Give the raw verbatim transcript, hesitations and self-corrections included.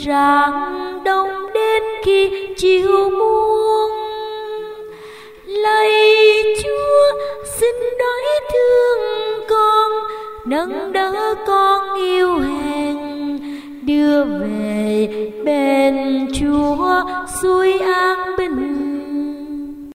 rạng đông đến khi chiều muôn. Lạy Chúa xin đói thương con, nâng đỡ con yêu